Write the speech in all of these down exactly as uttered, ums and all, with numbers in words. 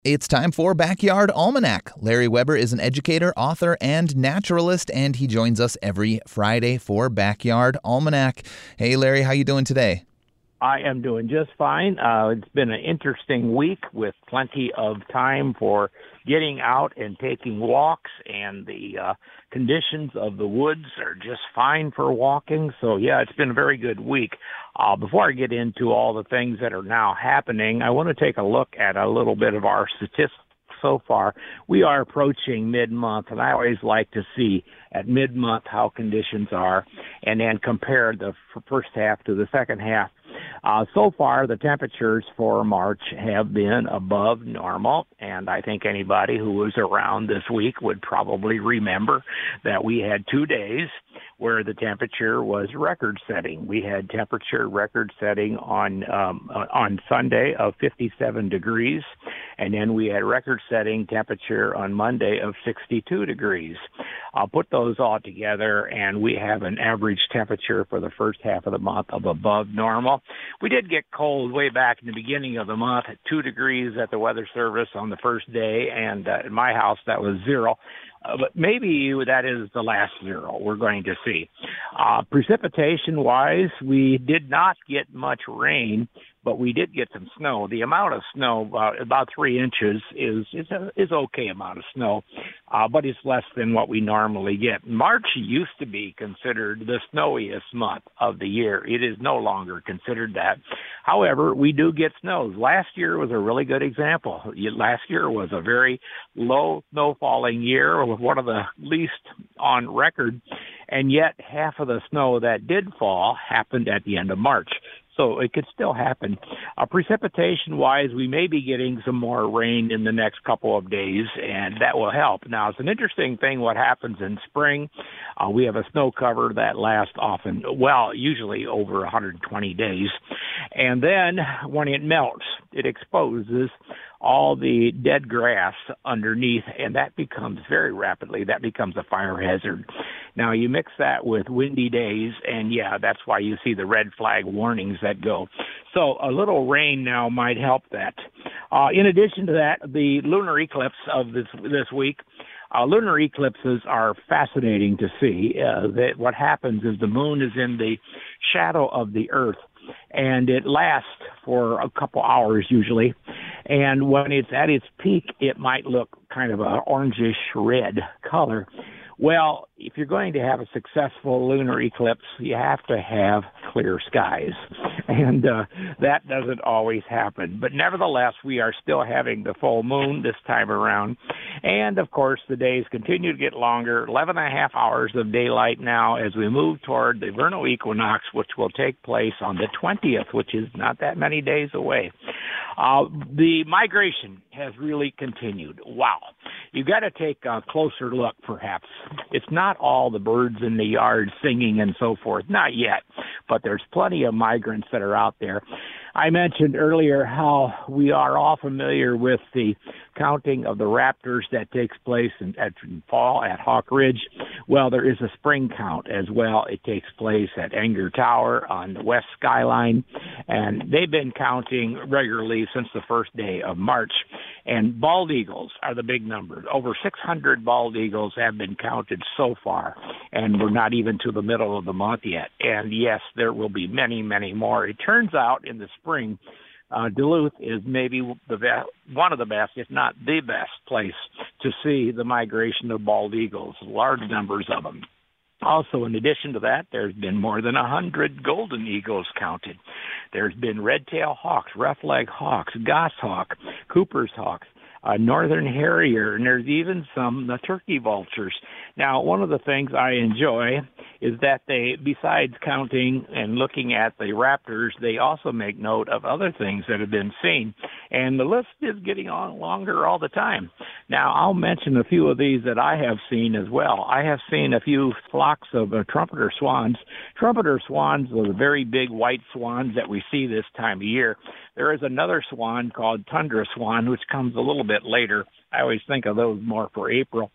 It's time for Backyard Almanac. Larry Weber is an educator, author, and naturalist, and he joins us every Friday for Backyard Almanac. Hey, Larry, how you doing today? I am doing just fine. Uh, it's been an interesting week with plenty of time for getting out and taking walks, and the uh, conditions of the woods are just fine for walking. So, yeah, it's been a very good week. Uh, before I get into all the things that are now happening, I want to take a look at a little bit of our statistics. So far, we are approaching mid-month, and I always like to see at mid-month how conditions are and then compare the f- first half to the second half. Uh, so far, the temperatures for March have been above normal, and I think anybody who was around this week would probably remember that we had two days where the temperature was record-setting. We had temperature record-setting on um, on Sunday of fifty-seven degrees, and then we had record-setting temperature on Monday of sixty-two degrees. I'll put those all together, and we have an average temperature for the first half of the month of above normal. We did get cold way back in the beginning of the month at two degrees at the Weather Service on the first day, and uh, at my house that was zero. Uh, but maybe that is the last zero. We're going to see. Uh, precipitation-wise, we did not get much rain, but we did get some snow. The amount of snow, uh, about three inches, is is a, is okay amount of snow, uh, but it's less than what we normally get. March used to be considered the snowiest month of the year. It is no longer considered that. However, we do get snows. Last year was a really good example. Last year was a very low snow-falling year, with one of the least on record, and yet half of the snow that did fall happened at the end of March. So it could still happen. Uh, precipitation-wise, we may be getting some more rain in the next couple of days, and that will help. Now, it's an interesting thing what happens in spring. Uh, we have a snow cover that lasts often, well, usually over one hundred twenty days. And then when it melts, it exposes all the dead grass underneath, and that becomes very rapidly, that becomes a fire hazard. Now, you mix that with windy days, and yeah, that's why you see the red flag warnings that go. So a little rain now might help that. Uh, in addition to that, the lunar eclipse of this this week, uh, lunar eclipses are fascinating to see. Uh, that what happens is the moon is in the shadow of the Earth, and it lasts for a couple hours usually. And when it's at its peak, it might look kind of an orangish red color. Well, if you're going to have a successful lunar eclipse, you have to have clear skies. And uh, that doesn't always happen. But nevertheless, we are still having the full moon this time around. And, of course, the days continue to get longer, eleven and a half hours of daylight now as we move toward the vernal equinox, which will take place on the twentieth, which is not that many days away. Uh, the migration has really continued. Wow. You've got to take a closer look, perhaps. It's not all the birds in the yard singing and so forth. Not yet. But there's plenty of migrants that are out there. I mentioned earlier how we are all familiar with the counting of the raptors that takes place in, at in fall at Hawk Ridge. Well, there is a spring count as well. It takes place at Enger Tower on the west skyline, and they've been counting regularly since the first day of March. And bald eagles are the big numbers. Over six hundred bald eagles have been counted so far, and we're not even to the middle of the month yet. And yes, there will be many, many more. It turns out in the spring, uh, Duluth is maybe the be- one of the best, if not the best place to see the migration of bald eagles, large numbers of them. Also, in addition to that, there's been more than one hundred golden eagles counted. There's been red-tailed hawks, rough-leg hawks, goshawk, Cooper's hawks, a northern harrier, and there's even some the turkey vultures. Now, one of the things I enjoy is that they, besides counting and looking at the raptors, they also make note of other things that have been seen. And the list is getting on longer all the time. Now, I'll mention a few of these that I have seen as well. I have seen a few flocks of uh, trumpeter swans. Trumpeter swans are the very big white swans that we see this time of year. There is another swan called tundra swan, which comes a little bit later. I always think of those more for April.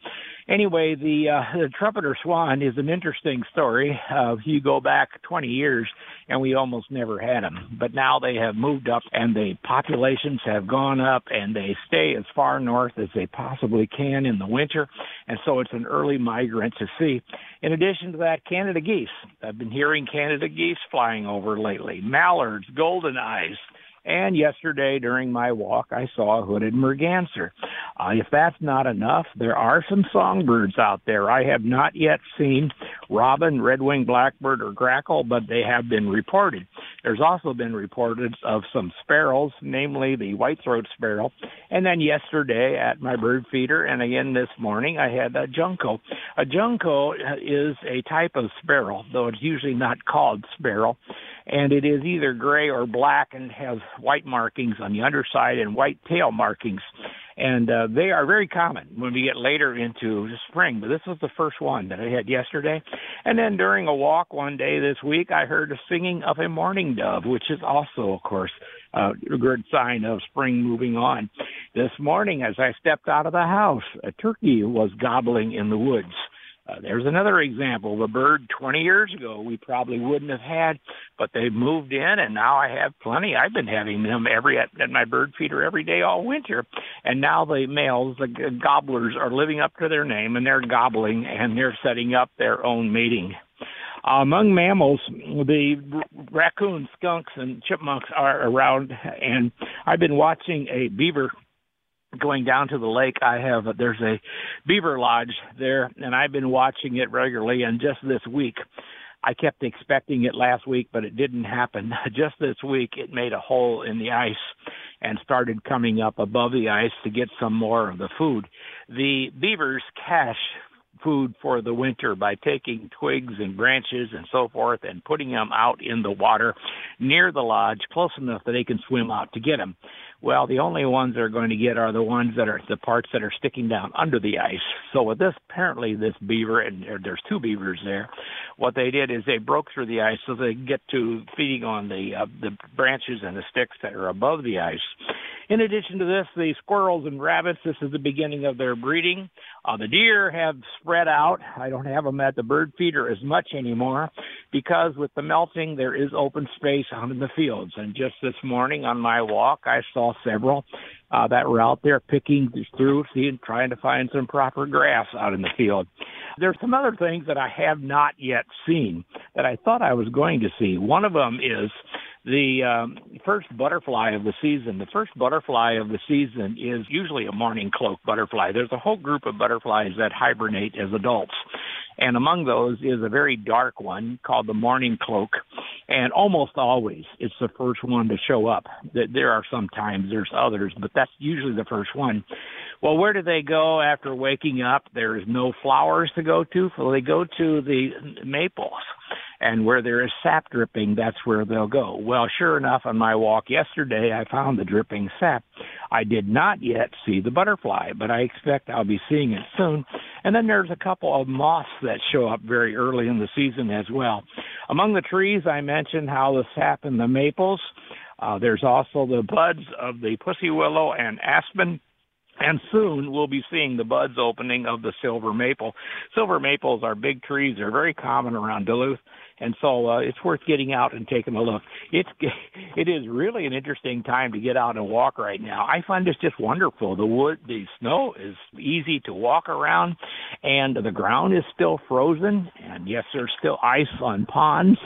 Anyway, the, uh, the trumpeter swan is an interesting story. Uh, you go back twenty years, and we almost never had them. But now they have moved up, and the populations have gone up, and they stay as far north as they possibly can in the winter. And so it's an early migrant to see. In addition to that, Canada geese. I've been hearing Canada geese flying over lately. Mallards, golden eyes. And yesterday during my walk, I saw a hooded merganser. Uh, if that's not enough, there are some songbirds out there. I have not yet seen robin, red-winged blackbird, or grackle, but they have been reported. There's also been reported of some sparrows, namely the white-throat sparrow. And then yesterday at my bird feeder, and again this morning, I had a junco. A junco is a type of sparrow, though it's usually not called sparrow. And it is either gray or black and has white markings on the underside and white tail markings. And uh, they are very common when we get later into the spring. But this was the first one that I had yesterday. And then during a walk one day this week, I heard a singing of a mourning dove, which is also, of course, uh, a good sign of spring moving on. This morning, as I stepped out of the house, a turkey was gobbling in the woods. Uh, there's another example of a bird twenty years ago we probably wouldn't have had, but they've moved in, and now I have plenty. I've been having them every at, at my bird feeder every day all winter, and now the males, the gobblers, are living up to their name, and they're gobbling, and they're setting up their own mating. Uh, among mammals, the r- raccoons, skunks, and chipmunks are around, and I've been watching a beaver going down to the lake. I have, there's a beaver lodge there, and I've been watching it regularly, and just this week, I kept expecting it last week, but it didn't happen. Just this week, it made a hole in the ice and started coming up above the ice to get some more of the food. The beavers cache food for the winter by taking twigs and branches and so forth and putting them out in the water near the lodge, close enough that they can swim out to get them. Well, the only ones they're going to get are the ones that are the parts that are sticking down under the ice. So with this, apparently this beaver, and there's two beavers there, what they did is they broke through the ice so they could get to feeding on the uh, the branches and the sticks that are above the ice. In addition to this, the squirrels and rabbits, this is the beginning of their breeding. Uh, the deer have spread out. I don't have them at the bird feeder as much anymore because with the melting, there is open space out in the fields. And just this morning on my walk, I saw several uh, that were out there picking through, seeing, trying to find some proper grass out in the field. There's some other things that I have not yet seen that I thought I was going to see. One of them is the um, first butterfly of the season. The first butterfly of the season is usually a morning cloak butterfly. There's a whole group of butterflies that hibernate as adults. And among those is a very dark one called the morning cloak. And almost always it's the first one to show up. There are some times there's others, but that's usually the first one. Well, where do they go after waking up? There is no flowers to go to, so they go to the maples. And where there is sap dripping, that's where they'll go. Well, sure enough, on my walk yesterday, I found the dripping sap. I did not yet see the butterfly, but I expect I'll be seeing it soon. And then there's a couple of moths that show up very early in the season as well. Among the trees, I mentioned how the sap in the maples. Uh, there's also the buds of the pussy willow and aspen. And soon we'll be seeing the buds opening of the silver maple. Silver maples are big trees. They're very common around Duluth. And so uh, it's worth getting out and taking a look. It's, it is really an interesting time to get out and walk right now. I find this just wonderful. The wood, the snow is easy to walk around, and the ground is still frozen. And yes, there's still ice on ponds.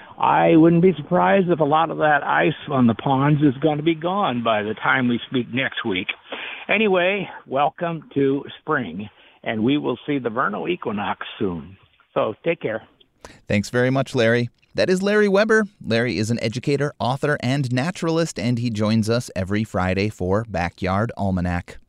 I wouldn't be surprised if a lot of that ice on the ponds is going to be gone by the time we speak next week. Anyway, welcome to spring, and we will see the vernal equinox soon. So take care. Thanks very much, Larry. That is Larry Weber. Larry is an educator, author, and naturalist, and he joins us every Friday for Backyard Almanac.